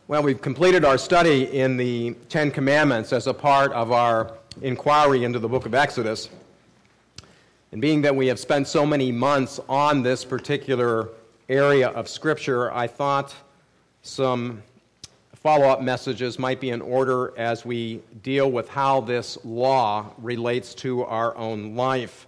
Well, we've completed our study in the Ten Commandments as a part of our inquiry into the book of Exodus. And being that we have spent so many months on this particular area of Scripture, I thought some follow-up messages might be in order as we deal with how this law relates to our own life.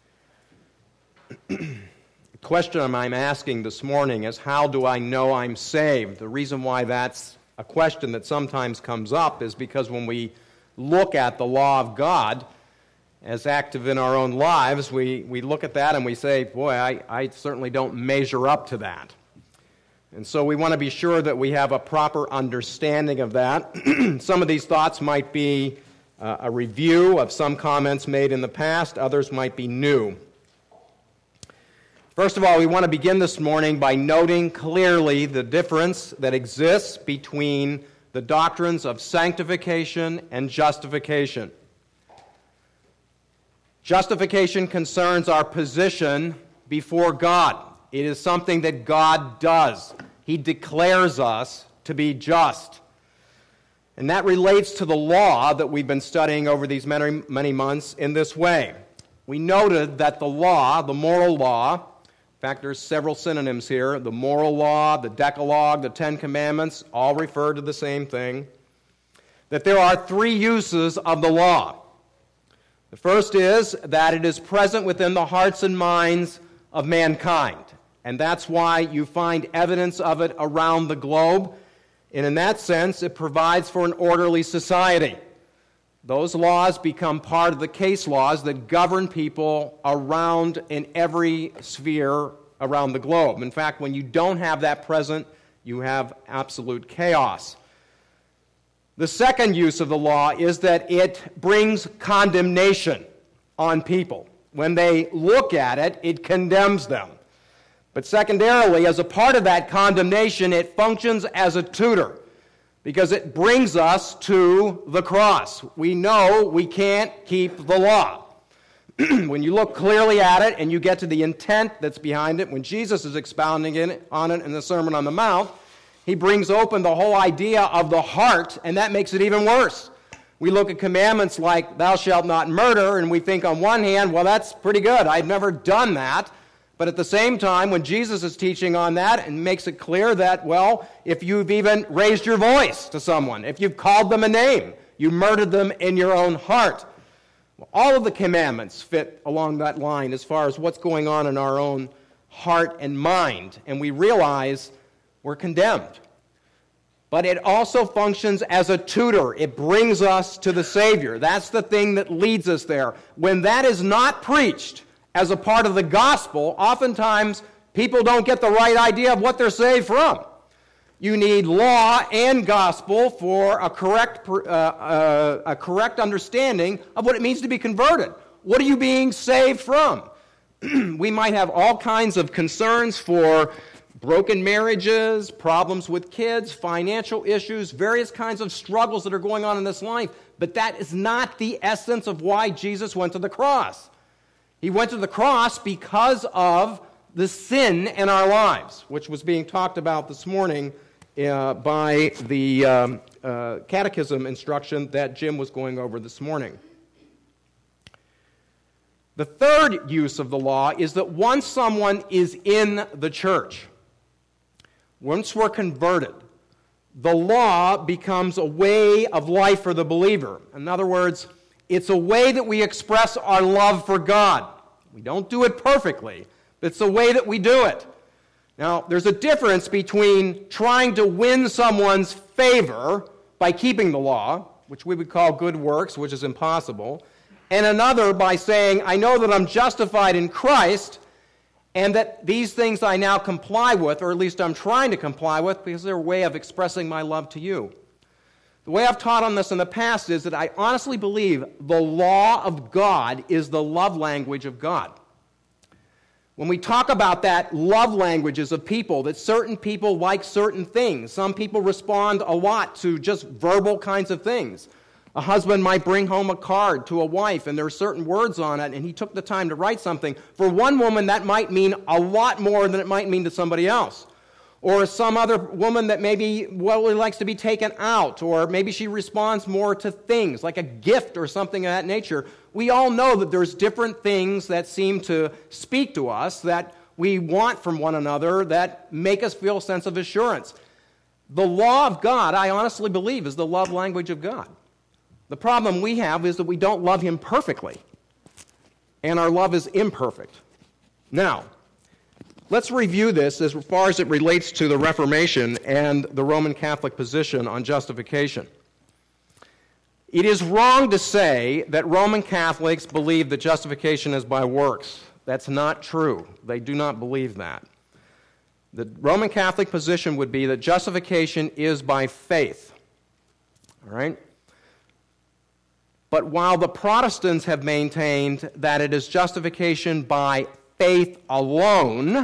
The question I'm asking this morning is, how do I know I'm saved? The reason why that's a question that sometimes comes up is because when we look at the law of God as active in our own lives, we look at that and we say, boy, I certainly don't measure up to that. And so we want to be sure that we have a proper understanding of that. Some of these thoughts might be a review of some comments made in the past. Others might be new. First of all, we want to begin this morning by noting clearly the difference that exists between the doctrines of sanctification and justification. Justification concerns our position before God. It is something that God does. He declares us to be just. And that relates to the law that we've been studying over these many, many months in this way. We noted that the law, the moral law, in fact, there's several synonyms here. The moral law, the Decalogue, the Ten Commandments, all refer to the same thing. That there are three uses of the law. The first is that it is present within the hearts and minds of mankind. And that's why you find evidence of it around the globe. And in that sense, it provides for an orderly society. Those laws become part of the case laws that govern people around in every sphere around the globe. In fact, when you don't have that present, you have absolute chaos. The second use of the law is that it brings condemnation on people. When they look at it, it condemns them. But secondarily, as a part of that condemnation, it functions as a tutor, because it brings us to the cross. We know we can't keep the law. When you look clearly at it and you get to the intent that's behind it, when Jesus is expounding on it in the Sermon on the Mount, he brings open the whole idea of the heart, and that makes it even worse. We look at commandments like, thou shalt not murder, and we think on one hand, well, that's pretty good. I've never done that. But at the same time, when Jesus is teaching on that and makes it clear that, well, if you've even raised your voice to someone, if you've called them a name, you murdered them in your own heart. Well, all of the commandments fit along that line as far as what's going on in our own heart and mind. And we realize we're condemned. But it also functions as a tutor. It brings us to the Savior. That's the thing that leads us there. When that is not preached as a part of the gospel, oftentimes people don't get the right idea of what they're saved from. You need law and gospel for a correct understanding of what it means to be converted. What are you being saved from? We might have all kinds of concerns for broken marriages, problems with kids, financial issues, various kinds of struggles that are going on in this life, but that is not the essence of why Jesus went to the cross. He went to the cross because of the sin in our lives, which was being talked about this morning by the catechism instruction that Jim was going over this morning. The third use of the law is that once someone is in the church, once we're converted, the law becomes a way of life for the believer. In other words, it's a way that we express our love for God. We don't do it perfectly, but it's the way that we do it. Now, there's a difference between trying to win someone's favor by keeping the law, which we would call good works, which is impossible, and another by saying, I know that I'm justified in Christ, and that these things I now comply with, or at least I'm trying to comply with, because they're a way of expressing my love to you. The way I've taught on this in the past is that I honestly believe the law of God is the love language of God. When we talk about that love languages of people, that certain people like certain things. Some people respond a lot to just verbal kinds of things. A husband might bring home a card to a wife, and there are certain words on it, and he took the time to write something. For one woman, that might mean a lot more than it might mean to somebody else. Or some other woman that maybe really likes to be taken out, or maybe she responds more to things, like a gift or something of that nature. We all know that there's different things that seem to speak to us that we want from one another that make us feel a sense of assurance. The law of God, I honestly believe, is the love language of God. The problem we have is that we don't love Him perfectly, and our love is imperfect. Now, let's review this as far as it relates to the Reformation and the Roman Catholic position on justification. It is wrong to say that Roman Catholics believe that justification is by works. That's not true. They do not believe that. The Roman Catholic position would be that justification is by faith. All right? But while the Protestants have maintained that it is justification by faith alone,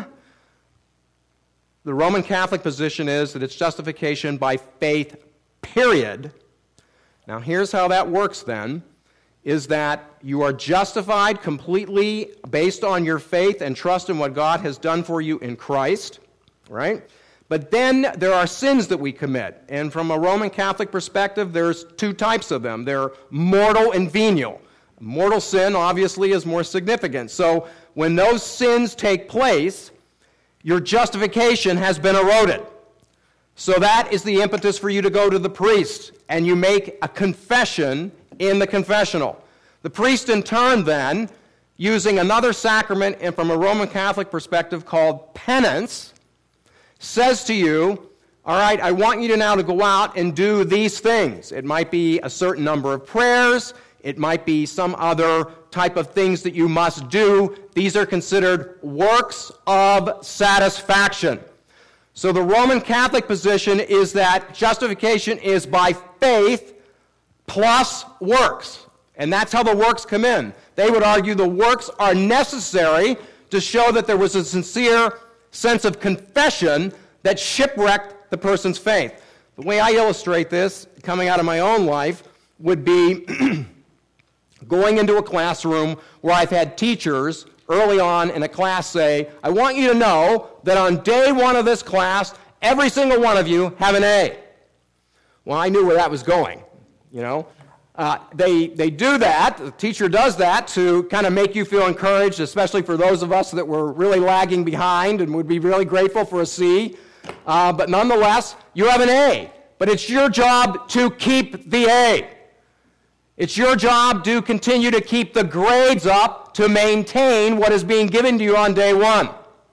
the Roman Catholic position is that it's justification by faith, period. Now, here's how that works then, is that you are justified completely based on your faith and trust in what God has done for you in Christ, right? But then there are sins that we commit. And from a Roman Catholic perspective, there's two types of them. They're mortal and venial. Mortal sin, obviously, is more significant. So when those sins take place, your justification has been eroded. So that is the impetus for you to go to the priest, and you make a confession in the confessional. The priest, in turn, then, using another sacrament, and from a Roman Catholic perspective called penance, says to you, all right, I want you to now to go out and do these things. It might be a certain number of prayers. It might be some other type of things that you must do. These are considered works of satisfaction. So the Roman Catholic position is that justification is by faith plus works. And that's how the works come in. They would argue the works are necessary to show that there was a sincere sense of confession that shipwrecked the person's faith. The way I illustrate this, coming out of my own life, would be going into a classroom where I've had teachers early on in a class say, I want you to know that on day one of this class, every single one of you have an A. Well, I knew where that was going, you know. They do that, the teacher does that to kind of make you feel encouraged, especially for those of us that were really lagging behind and would be really grateful for a C. But nonetheless, you have an A. But it's your job to keep the A. It's your job to continue to keep the grades up to maintain what is being given to you on day one.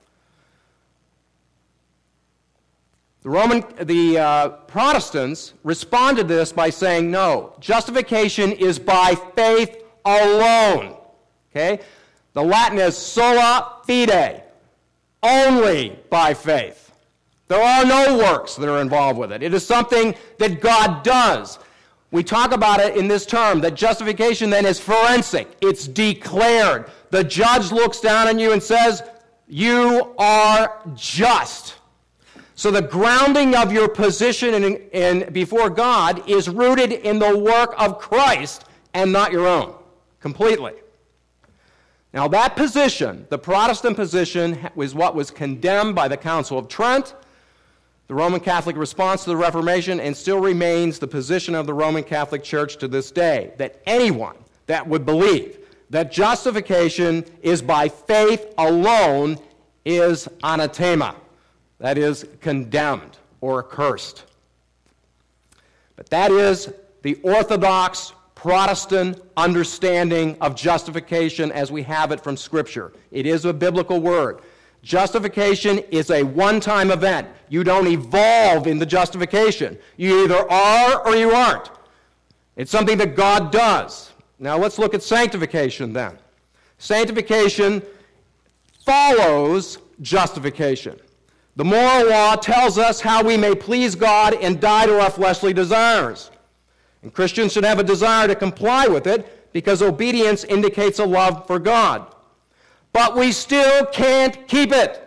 The Protestants responded to this by saying, no, justification is by faith alone. Okay? The Latin is sola fide, only by faith. There are no works that are involved with it. It is something that God does. We talk about it in this term, that justification then is forensic. It's declared. The judge looks down on you and says, you are just. So the grounding of your position in before God is rooted in the work of Christ and not your own, completely. Now that position, the Protestant position, was what was condemned by the Council of Trent, the Roman Catholic response to the Reformation, and still remains the position of the Roman Catholic Church to this day, that anyone that would believe that justification is by faith alone is anathema. That is condemned or accursed. But that is the Orthodox Protestant understanding of justification as we have it from Scripture. It is a biblical word. Justification is a one-time event. You don't evolve in the justification. You either are or you aren't. It's something that God does. Now let's look at sanctification then. Sanctification follows justification. The moral law tells us how we may please God and die to our fleshly desires. And Christians should have a desire to comply with it because obedience indicates a love for God. But we still can't keep it.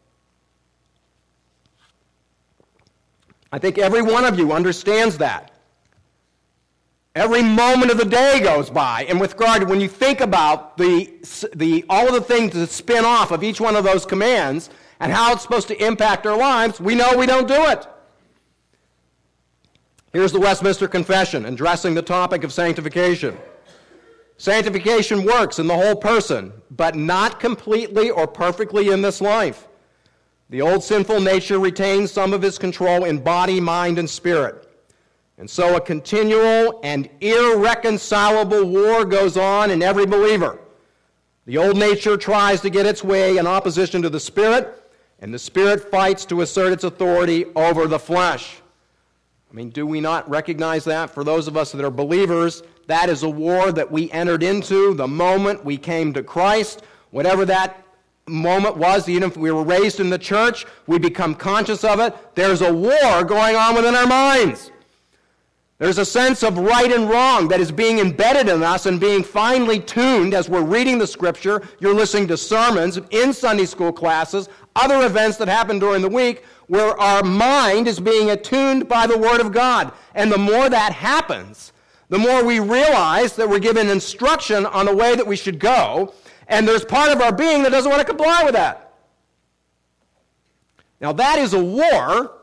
I think every one of you understands that. Every moment of the day goes by, and with regard, when you think about all of the things that spin off of each one of those commands, and how it's supposed to impact our lives, we know we don't do it. Here's the Westminster Confession addressing the topic of sanctification. Sanctification works in the whole person, but not completely or perfectly in this life. The old sinful nature retains some of its control in body, mind, and spirit. And so a continual and irreconcilable war goes on in every believer. The old nature tries to get its way in opposition to the Spirit, and the Spirit fights to assert its authority over the flesh. I mean, do we not recognize that? For those of us that are believers, that is a war that we entered into the moment we came to Christ. Whatever that moment was, even if we were raised in the church, we become conscious of it. There's a war going on within our minds. There's a sense of right and wrong that is being embedded in us and being finely tuned as we're reading the Scripture. You're listening to sermons in Sunday school classes, other events that happen during the week, where our mind is being attuned by the Word of God. And the more that happens, the more we realize that we're given instruction on the way that we should go, and there's part of our being that doesn't want to comply with that. Now, that is a war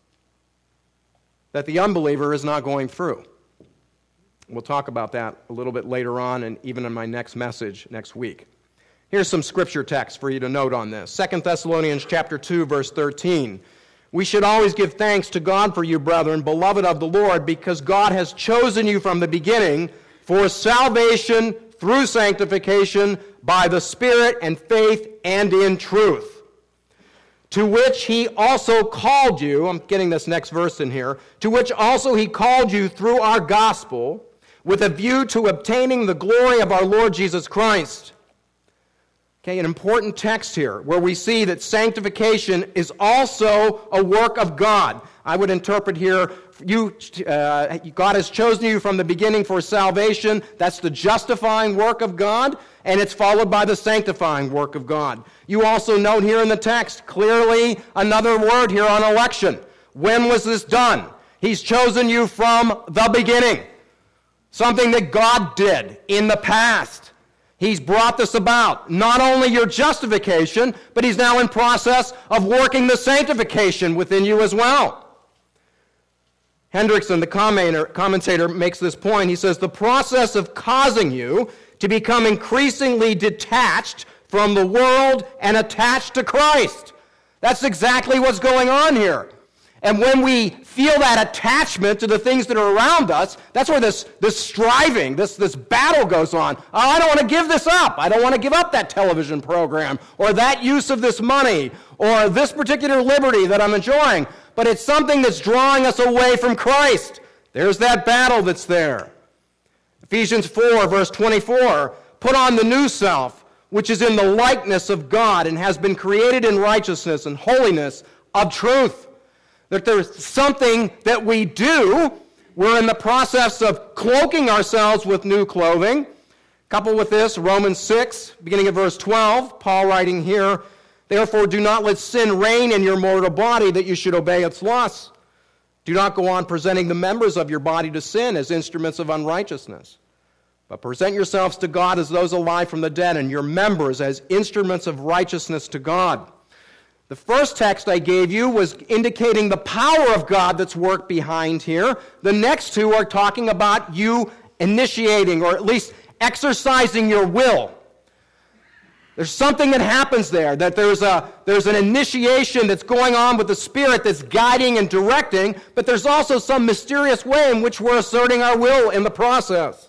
that the unbeliever is not going through. We'll talk about that a little bit later on, and even in my next message next week. Here's some scripture text for you to note on this. 2 Thessalonians chapter 2, verse 13. We should always give thanks to God for you, brethren, beloved of the Lord, because God has chosen you from the beginning for salvation through sanctification by the Spirit and faith and in truth, to which he also called you, I'm getting this next verse in here, to which also he called you through our gospel, with a view to obtaining the glory of our Lord Jesus Christ. Okay, an important text here, where we see that sanctification is also a work of God. I would interpret here, God has chosen you from the beginning for salvation. That's the justifying work of God, and it's followed by the sanctifying work of God. You also note here in the text, clearly another word here on election. When was this done? He's chosen you from the beginning. Something that God did in the past. He's brought this about. Not only your justification, but he's now in process of working the sanctification within you as well. Hendrickson, the commentator, makes this point. He says, the process of causing you to become increasingly detached from the world and attached to Christ. That's exactly what's going on here. And when we feel that attachment to the things that are around us, that's where this striving, this battle goes on. Oh, I don't want to give this up. I don't want to give up that television program or that use of this money or this particular liberty that I'm enjoying. But it's something that's drawing us away from Christ. There's that battle that's there. Ephesians 4, verse 24, put on the new self, which is in the likeness of God and has been created in righteousness and holiness of truth. That there's something that we do. We're in the process of cloaking ourselves with new clothing. Coupled with this, Romans 6, beginning of verse 12, Paul writing here, therefore do not let sin reign in your mortal body that you should obey its lusts. Do not go on presenting the members of your body to sin as instruments of unrighteousness, but present yourselves to God as those alive from the dead and your members as instruments of righteousness to God. The first text I gave you was indicating the power of God that's worked behind here. The next two are talking about you initiating or at least exercising your will. There's something that happens there, that there's an initiation that's going on with the Spirit that's guiding and directing, but there's also some mysterious way in which we're asserting our will in the process.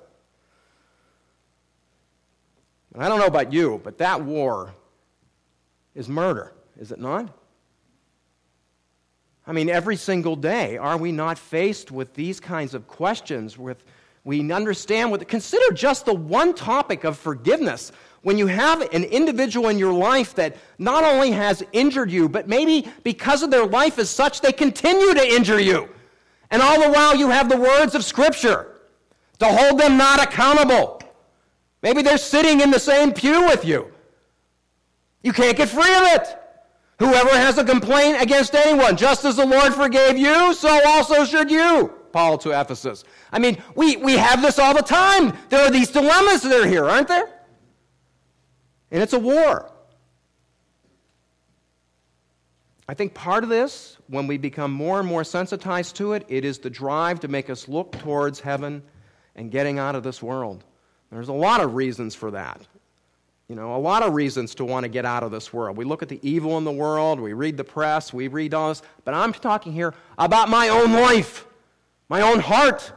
And I don't know about you, but that war is murder. Is it not? I mean, every single day, are we not faced with these kinds of questions? We understand consider just the one topic of forgiveness. When you have an individual in your life that not only has injured you, but maybe because of their life as such, they continue to injure you. And all the while you have the words of Scripture to hold them not accountable. Maybe they're sitting in the same pew with you. You can't get free of it. Whoever has a complaint against anyone, just as the Lord forgave you, so also should you. Paul to Ephesus. I mean, we have this all the time. There are these dilemmas that are here, aren't there? And it's a war. I think part of this, when we become more and more sensitized to it, it is the drive to make us look towards heaven and getting out of this world. There's a lot of reasons for that. A lot of reasons to want to get out of this world. We look at the evil in the world, we read the press, we read all this, but I'm talking here about my own life, my own heart.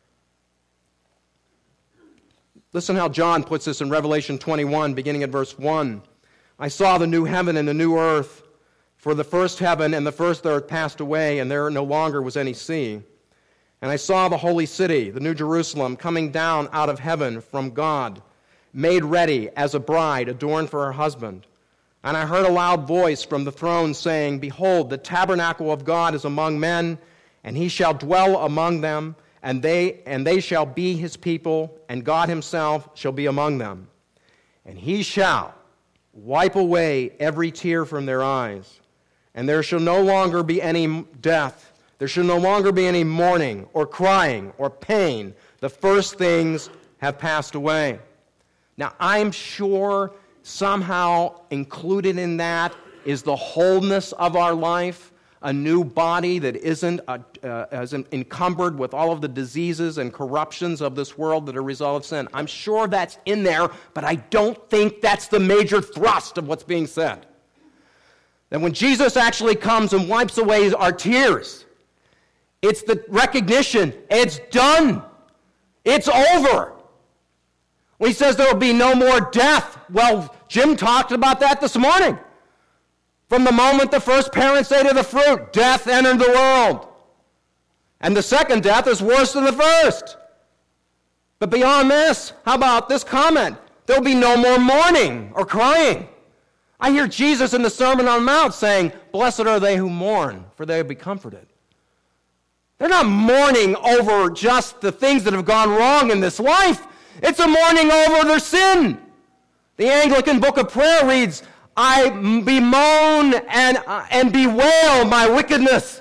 Listen how John puts this in Revelation 21, beginning at verse 1. I saw the new heaven and the new earth, for the first heaven and the first earth passed away, and there no longer was any sea. And I saw the holy city, the new Jerusalem, coming down out of heaven from God, made ready as a bride adorned for her husband. And I heard a loud voice from the throne saying, Behold, the tabernacle of God is among men, and he shall dwell among them, and they shall be his people, and God himself shall be among them. And he shall wipe away every tear from their eyes, and there shall no longer be any death. There shall no longer be any mourning or crying or pain. The first things have passed away. Now, I'm sure somehow included in that is the wholeness of our life, a new body that isn't encumbered with all of the diseases and corruptions of this world that are a result of sin. I'm sure that's in there, but I don't think that's the major thrust of what's being said. That when Jesus actually comes and wipes away our tears, it's the recognition, it's done. It's over. When he says there will be no more death, well, Jim talked about that this morning. From the moment the first parents ate of the fruit, death entered the world. And the second death is worse than the first. But beyond this, how about this comment? There will be no more mourning or crying. I hear Jesus in the Sermon on the Mount saying, Blessed are they who mourn, for they will be comforted. They're not mourning over just the things that have gone wrong in this life. It's a mourning over their sin. The Anglican Book of Prayer reads, I bemoan and bewail my wickedness.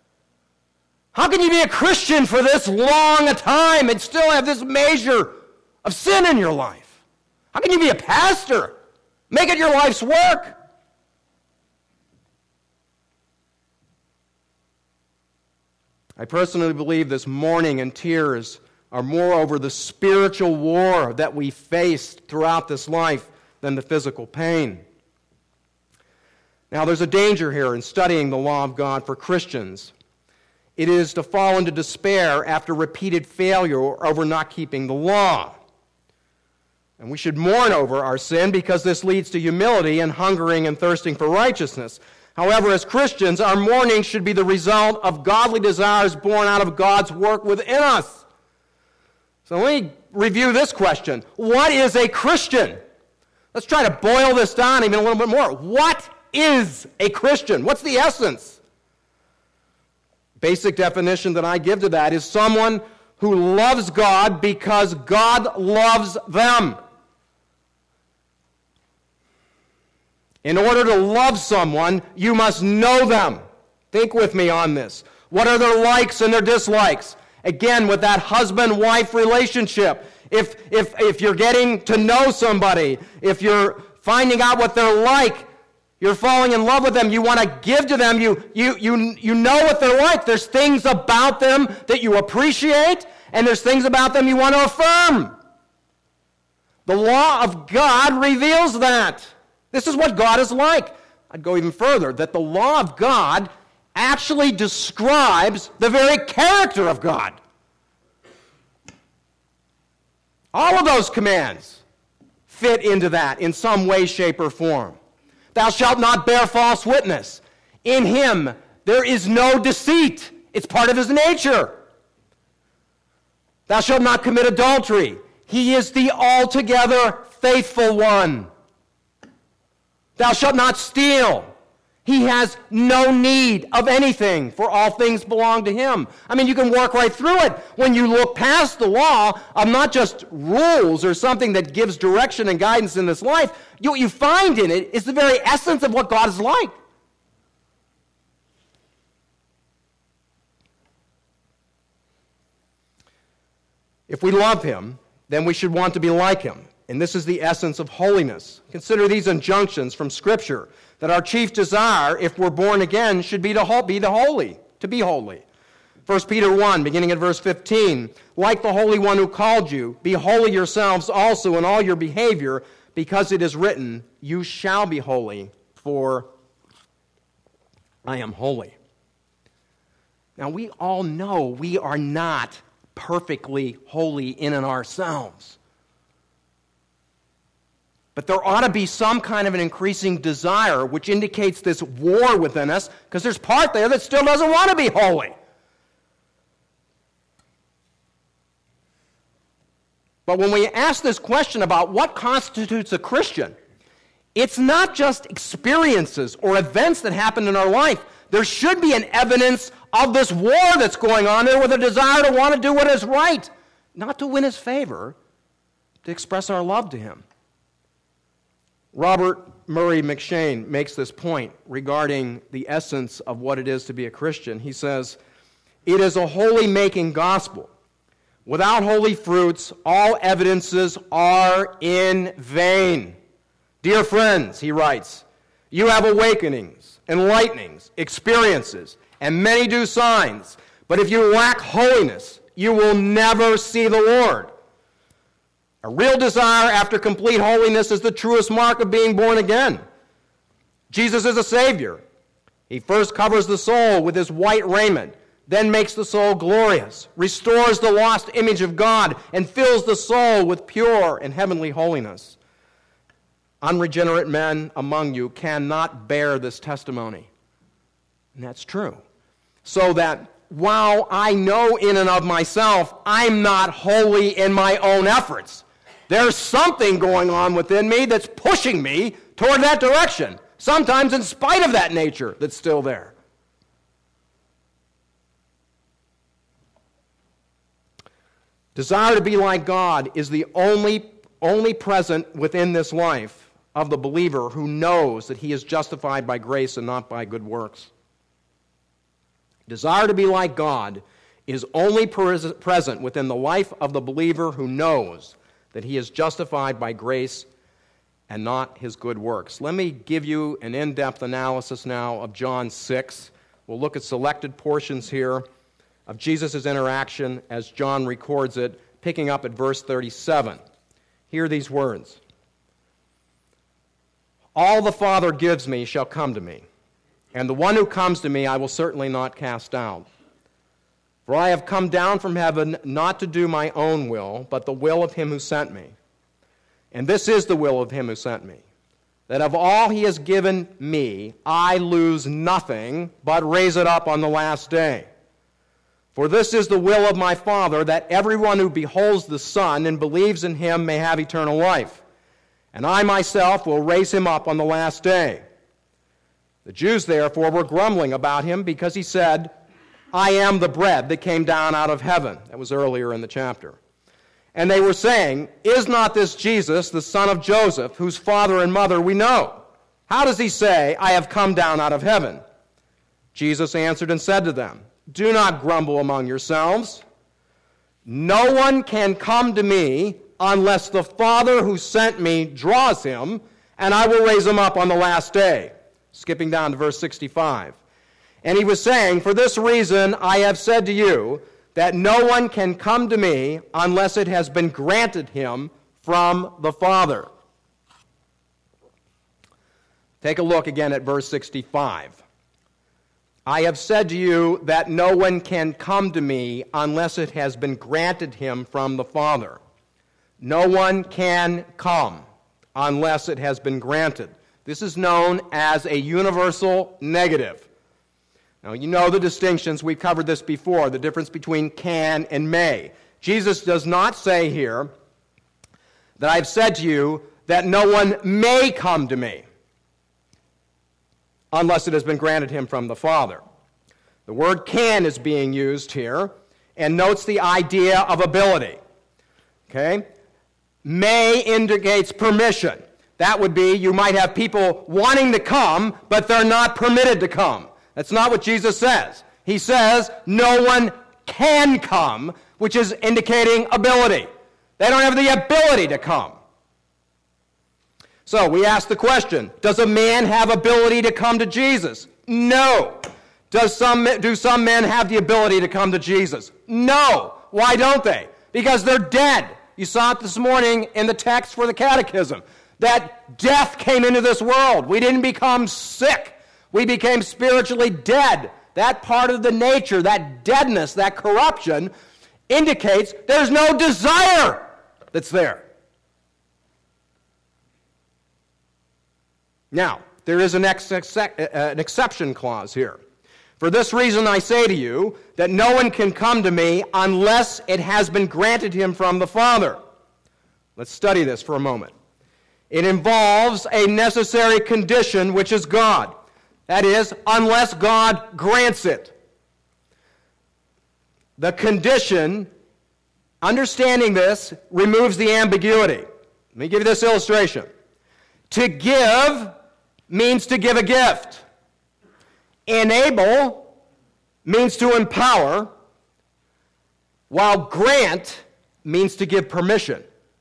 How can you be a Christian for this long a time and still have this measure of sin in your life? How can you be a pastor? Make it your life's work. I personally believe this mourning and tears are moreover the spiritual war that we face throughout this life than the physical pain. Now, there's a danger here in studying the law of God for Christians. It is to fall into despair after repeated failure over not keeping the law. And we should mourn over our sin because this leads to humility and hungering and thirsting for righteousness. However, as Christians, our mourning should be the result of godly desires born out of God's work within us. So let me review this question. What is a Christian? Let's try to boil this down even a little bit more. What is a Christian? What's the essence? Basic definition that I give to that is someone who loves God because God loves them. In order to love someone, you must know them. Think with me on this. What are their likes and their dislikes? Again, with that husband-wife relationship, if you're getting to know somebody, if you're finding out what they're like, you're falling in love with them, you want to give to them, you know what they're like. There's things about them that you appreciate, and there's things about them you want to affirm. The law of God reveals that. This is what God is like. I'd go even further, that the law of God actually describes the very character of God. All of those commands fit into that in some way, shape, or form. Thou shalt not bear false witness. In him there is no deceit. It's part of his nature. Thou shalt not commit adultery. He is the altogether faithful one. Thou shalt not steal. He has no need of anything, for all things belong to him. I mean, you can work right through it. When you look past the law of not just rules or something that gives direction and guidance in this life, what you find in it is the very essence of what God is like. If we love him, then we should want to be like him. And this is the essence of holiness. Consider these injunctions from Scripture, that our chief desire, if we're born again, should be to be holy. 1 Peter 1, beginning at verse 15, like the Holy One who called you, be holy yourselves also in all your behavior, because it is written, you shall be holy, for I am holy. Now, we all know we are not perfectly holy in and ourselves. But there ought to be some kind of an increasing desire which indicates this war within us, because there's part there that still doesn't want to be holy. But when we ask this question about what constitutes a Christian, it's not just experiences or events that happen in our life. There should be an evidence of this war that's going on there with a desire to want to do what is right, not to win his favor, to express our love to him. Robert Murray McCheyne makes this point regarding the essence of what it is to be a Christian. He says, it is a holy-making gospel. Without holy fruits, all evidences are in vain. Dear friends, he writes, you have awakenings, enlightenings, experiences, and many do signs, but if you lack holiness, you will never see the Lord. A real desire after complete holiness is the truest mark of being born again. Jesus is a Savior. He first covers the soul with his white raiment, then makes the soul glorious, restores the lost image of God, and fills the soul with pure and heavenly holiness. Unregenerate men among you cannot bear this testimony. And that's true. So that while I know in and of myself, I'm not holy in my own efforts, there's something going on within me that's pushing me toward that direction, sometimes in spite of that nature that's still there. Desire to be like God is the only present within this life of the believer who knows that he is justified by grace and not by good works. Desire to be like God is only present within the life of the believer who knows that he is justified by grace and not his good works. Let me give you an in-depth analysis now of John 6. We'll look at selected portions here of Jesus' interaction as John records it, picking up at verse 37. Hear these words. All the Father gives me shall come to me, and the one who comes to me I will certainly not cast out. For I have come down from heaven not to do my own will, but the will of him who sent me. And this is the will of him who sent me, that of all he has given me, I lose nothing, but raise it up on the last day. For this is the will of my Father, that everyone who beholds the Son and believes in him may have eternal life. And I myself will raise him up on the last day. The Jews therefore were grumbling about him because he said, I am the bread that came down out of heaven. That was earlier in the chapter. And they were saying, is not this Jesus, the son of Joseph, whose father and mother we know? How does he say, I have come down out of heaven? Jesus answered and said to them, do not grumble among yourselves. No one can come to me unless the Father who sent me draws him, and I will raise him up on the last day. Skipping down to verse 65. And he was saying, for this reason I have said to you, that no one can come to me unless it has been granted him from the Father. Take a look again at verse 65. I have said to you that no one can come to me unless it has been granted him from the Father. No one can come unless it has been granted. This is known as a universal negative. Now, you know the distinctions. We've covered this before, the difference between can and may. Jesus does not say here that I've said to you that no one may come to me unless it has been granted him from the Father. The word can is being used here and notes the idea of ability. Okay? May indicates permission. That would be you might have people wanting to come, but they're not permitted to come. That's not what Jesus says. He says no one can come, which is indicating ability. They don't have the ability to come. So we ask the question, does a man have ability to come to Jesus? No. Do some men have the ability to come to Jesus? No. Why don't they? Because they're dead. You saw it this morning in the text for the catechism, that death came into this world. We didn't become sick. We became spiritually dead. That part of the nature, that deadness, that corruption, indicates there's no desire that's there. Now, there is an exception clause here. For this reason I say to you that no one can come to me unless it has been granted him from the Father. Let's study this for a moment. It involves a necessary condition, which is God. That is, unless God grants it. The condition, understanding this, removes the ambiguity. Let me give you this illustration. To give means to give a gift. Enable means to empower, while grant means to give permission.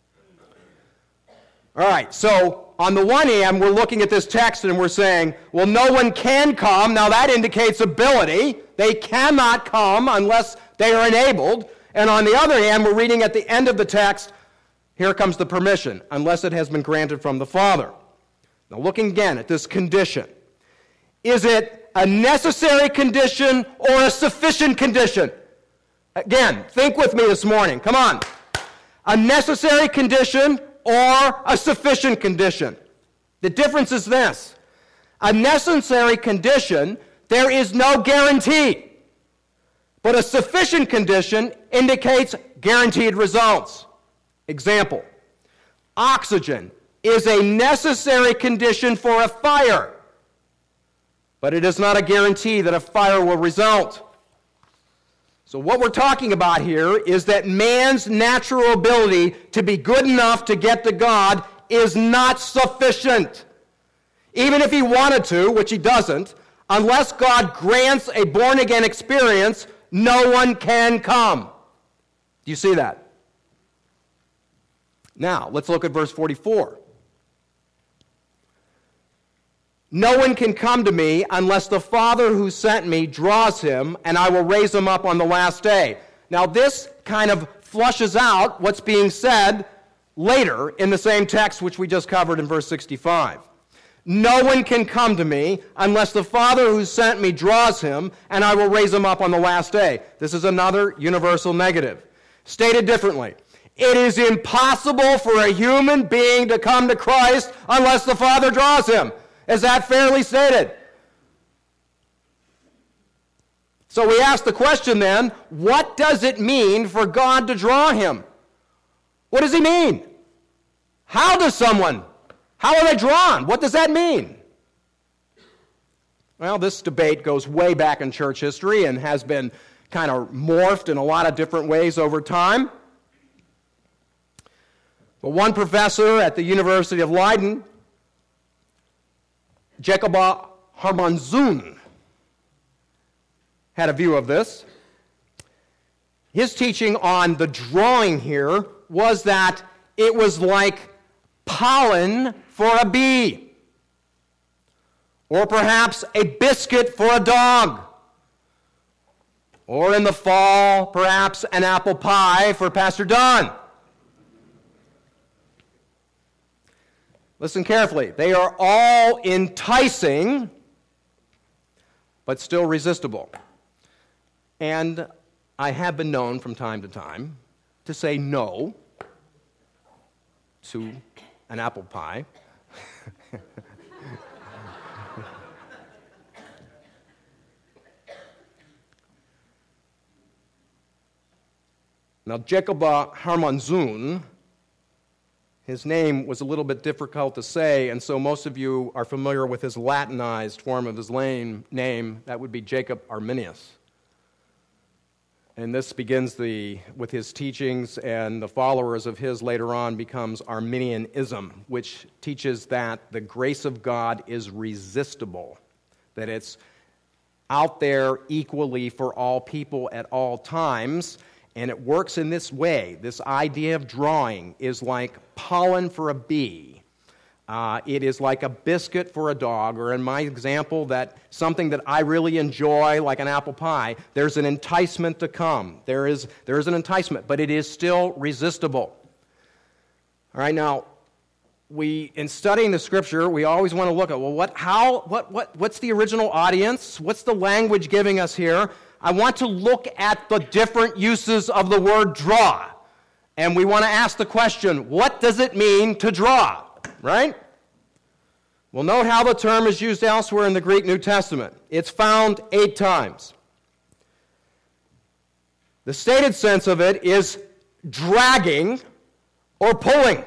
All right, so on the one hand, we're looking at this text and we're saying, well, no one can come. Now that indicates ability. They cannot come unless they are enabled. And on the other hand, we're reading at the end of the text, here comes the permission, unless it has been granted from the Father. Now looking again at this condition. Is it a necessary condition or a sufficient condition? Again, think with me this morning. Come on. A necessary condition or a sufficient condition? The difference is this. A necessary condition, there is no guarantee. But a sufficient condition indicates guaranteed results. Example, oxygen is a necessary condition for a fire, but it is not a guarantee that a fire will result. So what we're talking about here is that man's natural ability to be good enough to get to God is not sufficient. Even if he wanted to, which he doesn't, unless God grants a born-again experience, no one can come. Do you see that? Now, let's look at verse 44. No one can come to me unless the Father who sent me draws him, and I will raise him up on the last day. Now, this kind of flushes out what's being said later in the same text which we just covered in verse 65. No one can come to me unless the Father who sent me draws him, and I will raise him up on the last day. This is another universal negative. Stated differently, it is impossible for a human being to come to Christ unless the Father draws him. Is that fairly stated? So we ask the question then, what does it mean for God to draw him? What does he mean? How are they drawn? What does that mean? Well, this debate goes way back in church history and has been kind of morphed in a lot of different ways over time. But one professor at the University of Leiden, Jacob Harmanzoon, had a view of this. His teaching on the drawing here was that it was like pollen for a bee, or perhaps a biscuit for a dog, or in the fall, perhaps an apple pie for Pastor Don. Listen carefully. They are all enticing, but still resistible. And I have been known from time to time to say no to an apple pie. Now, Jacob Harmanzoon, his name was a little bit difficult to say, and so most of you are familiar with his Latinized form of his name. That would be Jacob Arminius. And this begins with his teachings, and the followers of his later on becomes Arminianism, which teaches that the grace of God is resistible, that it's out there equally for all people at all times, and it works in this way. This idea of drawing is like pollen for a bee, It is like a biscuit for a dog, or in my example, that something that I really enjoy, like an apple pie, there's an enticement to come. There is an enticement, but it is still resistible. All right, now, in studying the Scripture, we always want to look at, well, what's the original audience? What's the language giving us here? I want to look at the different uses of the word draw. And we want to ask the question, what does it mean to draw? Right? Well, note how the term is used elsewhere in the Greek New Testament. It's found 8 times. The stated sense of it is dragging or pulling.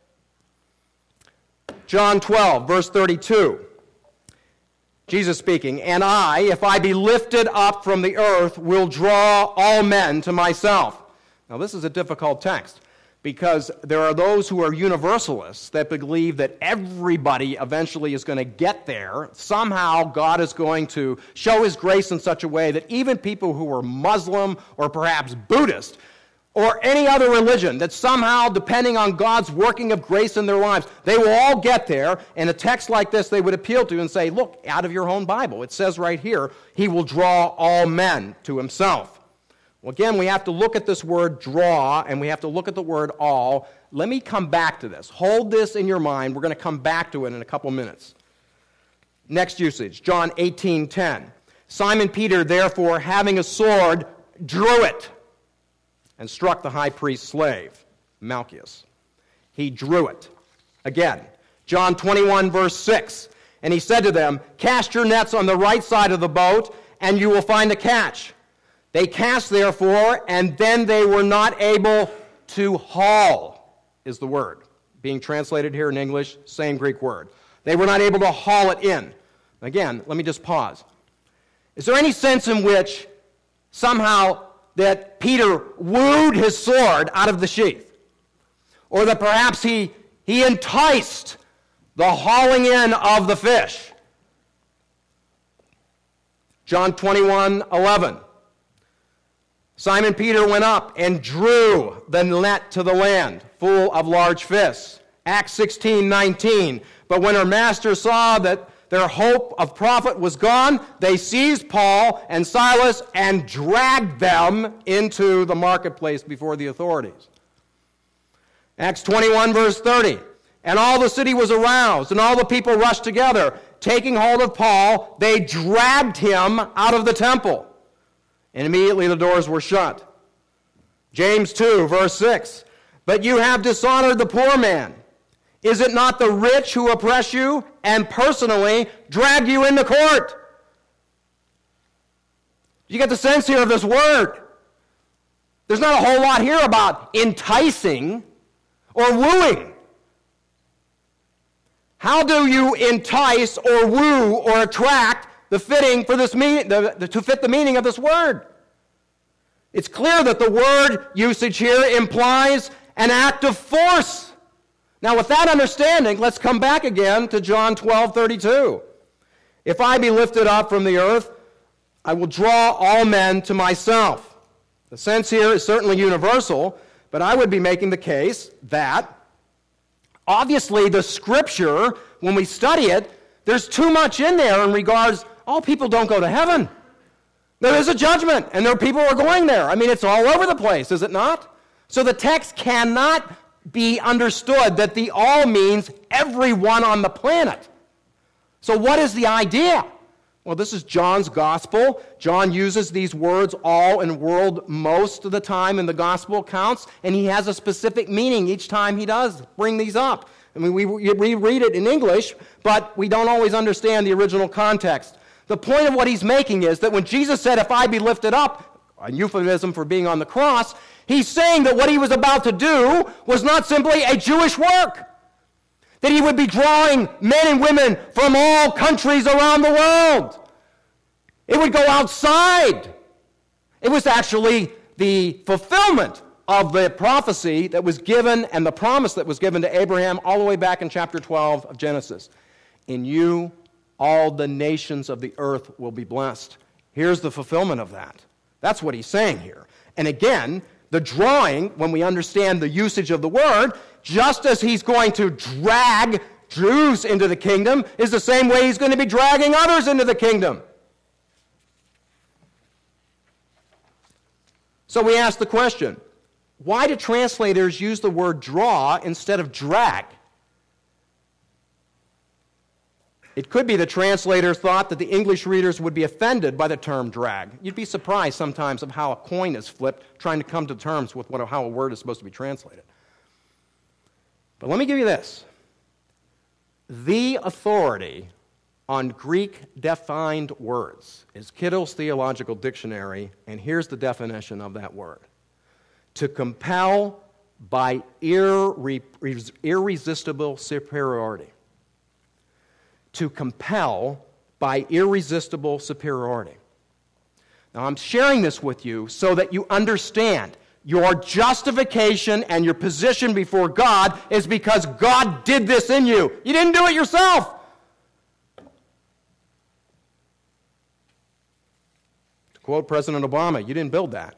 John 12, verse 32. Jesus speaking, "And I, if I be lifted up from the earth, will draw all men to myself." Now, this is a difficult text because there are those who are universalists that believe that everybody eventually is going to get there. Somehow, God is going to show His grace in such a way that even people who are Muslim or perhaps Buddhist or any other religion, that somehow, depending on God's working of grace in their lives, they will all get there. And a text like this they would appeal to and say, look, out of your own Bible, it says right here, He will draw all men to Himself. Well, again, we have to look at this word draw, and we have to look at the word all. Let me come back to this. Hold this in your mind. We're going to come back to it in a couple minutes. Next usage, John 18:10. "Simon Peter, therefore, having a sword, drew it, and struck the high priest's slave, Malchus." He drew it. Again, John 21, verse 6. "And he said to them, Cast your nets on the right side of the boat, and you will find a catch. They cast, therefore, and then they were not able to haul," is the word. Being translated here in English, same Greek word. They were not able to haul it in. Again, let me just pause. Is there any sense in which somehow that Peter wooed his sword out of the sheath? Or that perhaps he enticed the hauling in of the fish? John 21:11. "Simon Peter went up and drew the net to the land, full of large fish." Acts 16:19. "But when her master saw that their hope of profit was gone, they seized Paul and Silas and dragged them into the marketplace before the authorities." Acts 21, verse 30. "And all the city was aroused, and all the people rushed together. Taking hold of Paul, they dragged him out of the temple. And immediately the doors were shut." James 2, verse 6. "But you have dishonored the poor man. Is it not the rich who oppress you and personally drag you into court?" You get the sense here of this word. There's not a whole lot here about enticing or wooing. How do you entice or woo or attract to fit the meaning of this word? It's clear that the word usage here implies an act of force. Now, with that understanding, let's come back again to John 12:32. "If I be lifted up from the earth, I will draw all men to myself." The sense here is certainly universal, but I would be making the case that obviously the Scripture, when we study it, there's too much in there in regards, all people don't go to heaven. There is a judgment, and there are people who are going there. I mean, it's all over the place, is it not? So the text cannot be understood that the all means everyone on the planet. So what is the idea? Well, this is John's gospel. John uses these words all and world most of the time in the gospel accounts, and he has a specific meaning each time he does bring these up. I mean, we read it in English, but we don't always understand the original context. The point of what he's making is that when Jesus said, "If I be lifted up," a euphemism for being on the cross, he's saying that what he was about to do was not simply a Jewish work, that he would be drawing men and women from all countries around the world. It would go outside. It was actually the fulfillment of the prophecy that was given and the promise that was given to Abraham all the way back in chapter 12 of Genesis. "In you, all the nations of the earth will be blessed." Here's the fulfillment of that. That's what he's saying here. And again, the drawing, when we understand the usage of the word, just as he's going to drag Jews into the kingdom is the same way he's going to be dragging others into the kingdom. So we ask the question, why do translators use the word draw instead of drag? It could be the translators thought that the English readers would be offended by the term drag. You'd be surprised sometimes of how a coin is flipped trying to come to terms with how a word is supposed to be translated. But let me give you this. The authority on Greek-defined words is Kittel's Theological Dictionary, and here's the definition of that word. To compel by irresistible superiority. To compel by irresistible superiority. Now, I'm sharing this with you so that you understand your justification and your position before God is because God did this in you. You didn't do it yourself. To quote President Obama, you didn't build that.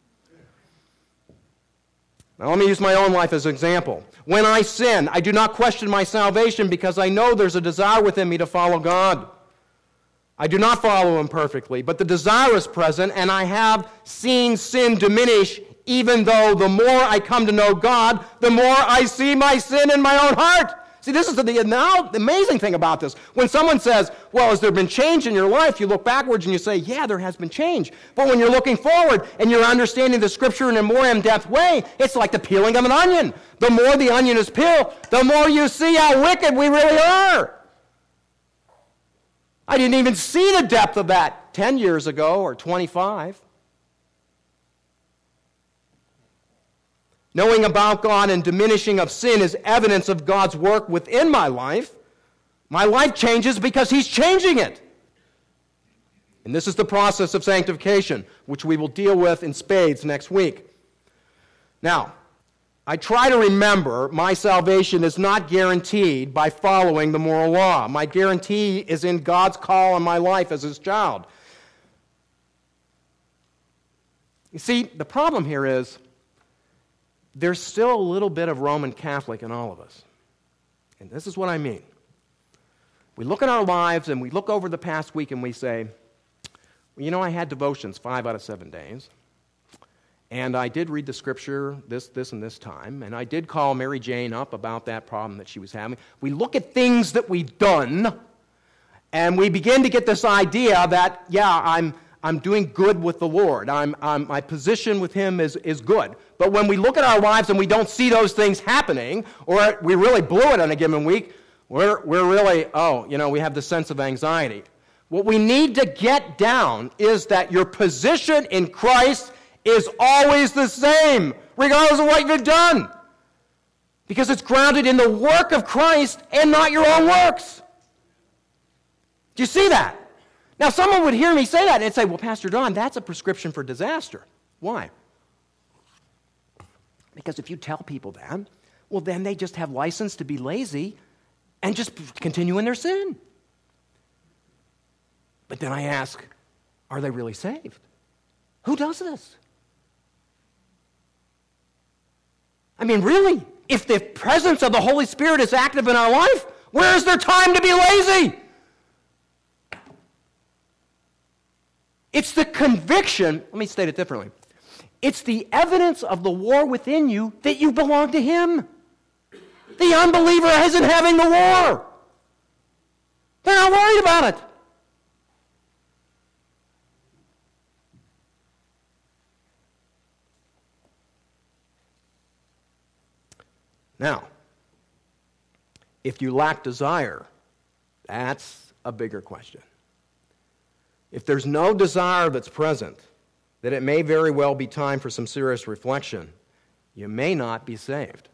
Now, let me use my own life as an example. When I sin, I do not question my salvation because I know there's a desire within me to follow God. I do not follow Him perfectly, but the desire is present, and I have seen sin diminish, even though the more I come to know God, the more I see my sin in my own heart. See, this is the amazing thing about this. When someone says, well, has there been change in your life? You look backwards and you say, yeah, there has been change. But when you're looking forward and you're understanding the Scripture in a more in-depth way, it's like the peeling of an onion. The more the onion is peeled, the more you see how wicked we really are. I didn't even see the depth of that 10 years ago or 25. Knowing about God and diminishing of sin is evidence of God's work within my life. My life changes because He's changing it. And this is the process of sanctification, which we will deal with in spades next week. Now, I try to remember my salvation is not guaranteed by following the moral law. My guarantee is in God's call on my life as His child. You see, the problem here is there's still a little bit of Roman Catholic in all of us. And this is what I mean. We look at our lives and we look over the past week and we say, well, you know, I had devotions 5 out of 7 days. And I did read the Scripture this, and this time. And I did call Mary Jane up about that problem that she was having. We look at things that we've done and we begin to get this idea that, yeah, I'm doing good with the Lord. My position with Him is good. But when we look at our lives and we don't see those things happening, or we really blew it on a given week, we're really, we have this sense of anxiety. What we need to get down is that your position in Christ is always the same, regardless of what you've done. Because it's grounded in the work of Christ and not your own works. Do you see that? Now, someone would hear me say that and say, well, Pastor Don, that's a prescription for disaster. Why? Because if you tell people that, well, then they just have license to be lazy and just continue in their sin. But then I ask, are they really saved? Who does this? I mean, really, if the presence of the Holy Spirit is active in our life, where is there time to be lazy? It's the conviction, let me state it differently. It's the evidence of the war within you that you belong to Him. The unbeliever isn't having the war. They're not worried about it. Now, if you lack desire, that's a bigger question. If there's no desire that's present, then it may very well be time for some serious reflection. You may not be saved.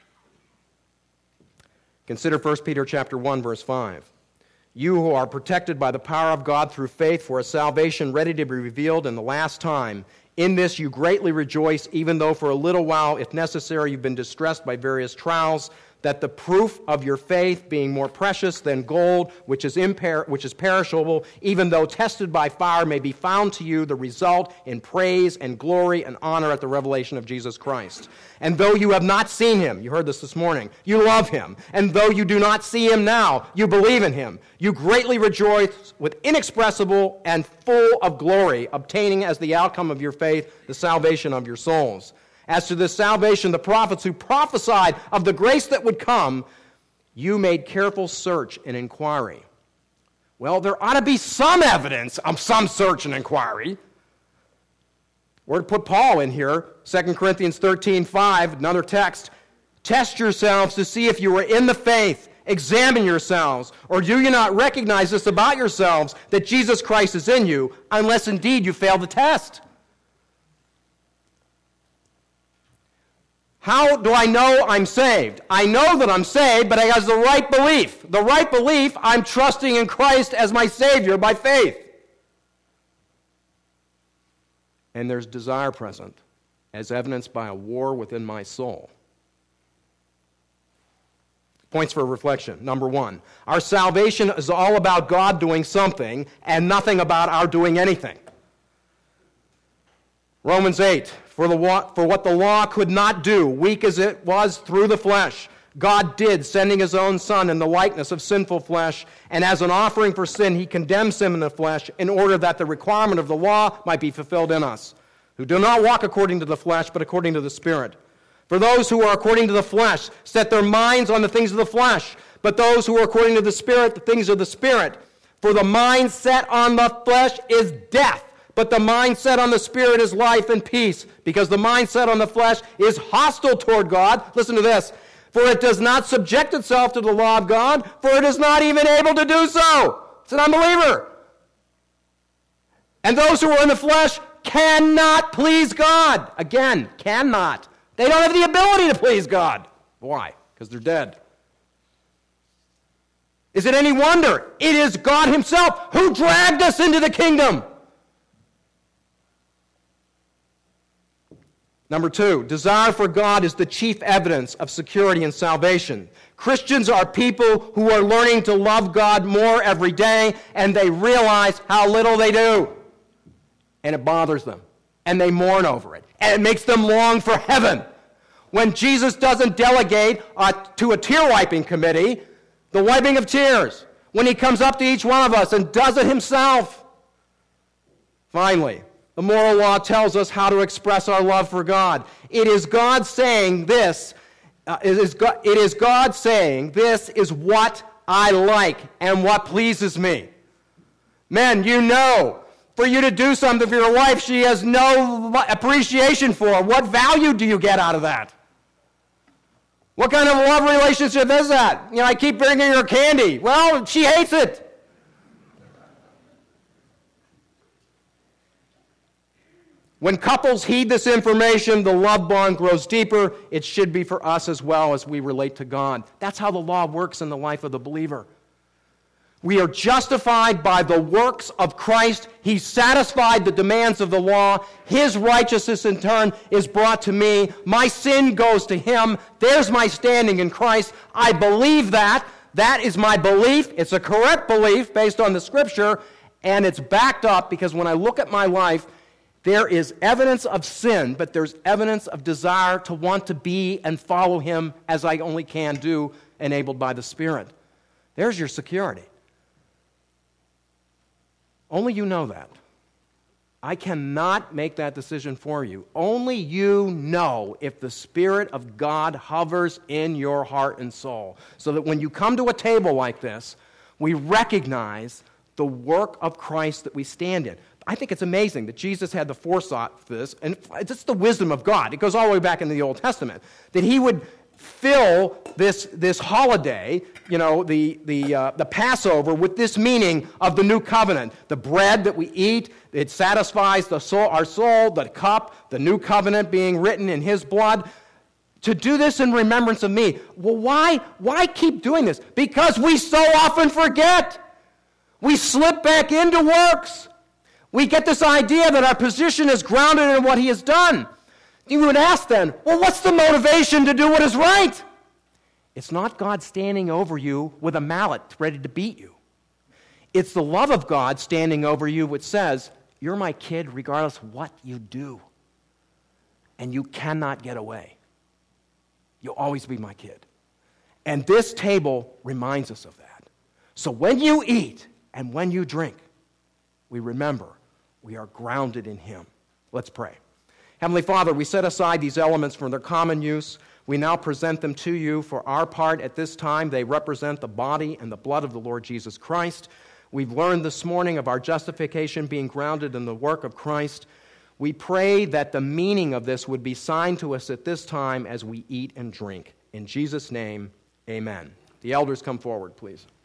Consider 1 Peter chapter 1, verse 5. You who are protected by the power of God through faith for a salvation ready to be revealed in the last time. In this you greatly rejoice, even though for a little while, if necessary, you've been distressed by various trials, that the proof of your faith, being more precious than gold, which is perishable, even though tested by fire, may be found to you the result in praise and glory and honor at the revelation of Jesus Christ. And though you have not seen him, you heard this morning, you love him. And though you do not see him now, you believe in him. You greatly rejoice with inexpressible and full of glory, obtaining as the outcome of your faith the salvation of your souls. As to this salvation, the prophets who prophesied of the grace that would come, you made careful search and inquiry. Well, there ought to be some evidence of some search and inquiry. We're to put Paul in here, 2 Corinthians 13:5, another text. Test yourselves to see if you are in the faith. Examine yourselves. Or do you not recognize this about yourselves, that Jesus Christ is in you, unless indeed you fail the test? How do I know I'm saved? I know that I'm saved, but I have the right belief. The right belief, I'm trusting in Christ as my Savior by faith. And there's desire present, as evidenced by a war within my soul. Points for reflection. Number one, our salvation is all about God doing something and nothing about our doing anything. Romans 8, for what the law could not do, weak as it was through the flesh, God did, sending his own Son in the likeness of sinful flesh, and as an offering for sin, he condemned sin in the flesh in order that the requirement of the law might be fulfilled in us, who do not walk according to the flesh, but according to the Spirit. For those who are according to the flesh set their minds on the things of the flesh, but those who are according to the Spirit, the things of the Spirit. For the mind set on the flesh is death, but the mind set on the Spirit is life and peace, because the mind set on the flesh is hostile toward God. Listen to this. For it does not subject itself to the law of God, for it is not even able to do so. It's an unbeliever. And those who are in the flesh cannot please God. Again, cannot. They don't have the ability to please God. Why? Because they're dead. Is it any wonder? It is God himself who dragged us into the kingdom. Number two, desire for God is the chief evidence of security and salvation. Christians are people who are learning to love God more every day, and they realize how little they do. And it bothers them. And they mourn over it. And it makes them long for heaven. When Jesus doesn't delegate to a tear-wiping committee, the wiping of tears, when he comes up to each one of us and does it himself. Finally, the moral law tells us how to express our love for God. It is God saying this. It is God saying, this is what I like and what pleases me. Men, you know, for you to do something for your wife she has no appreciation for. What value do you get out of that? What kind of love relationship is that? You know, I keep bringing her candy. Well, she hates it. When couples heed this information, the love bond grows deeper. It should be for us as well as we relate to God. That's how the law works in the life of the believer. We are justified by the works of Christ. He satisfied the demands of the law. His righteousness, in turn, is brought to me. My sin goes to him. There's my standing in Christ. I believe that. That is my belief. It's a correct belief based on the Scripture, and it's backed up because when I look at my life, there is evidence of sin, but there's evidence of desire to want to be and follow him as I only can do, enabled by the Spirit. There's your security. Only you know that. I cannot make that decision for you. Only you know if the Spirit of God hovers in your heart and soul. So that when you come to a table like this, we recognize the work of Christ that we stand in. I think it's amazing that Jesus had the foresight for this, and it's the wisdom of God. It goes all the way back into the Old Testament, that he would fill this holiday, you know, the Passover, with this meaning of the new covenant. The bread that we eat, it satisfies our soul, the cup, the new covenant being written in his blood. To do this in remembrance of me. Well, why keep doing this? Because we so often forget. We slip back into works. We get this idea that our position is grounded in what he has done. You would ask then, well, what's the motivation to do what is right? It's not God standing over you with a mallet ready to beat you. It's the love of God standing over you which says, you're my kid regardless of what you do. And you cannot get away. You'll always be my kid. And this table reminds us of that. So when you eat and when you drink, we remember we are grounded in him. Let's pray. Heavenly Father, we set aside these elements for their common use. We now present them to you for our part at this time. They represent the body and the blood of the Lord Jesus Christ. We've learned this morning of our justification being grounded in the work of Christ. We pray that the meaning of this would be signed to us at this time as we eat and drink. In Jesus' name, amen. The elders come forward, please.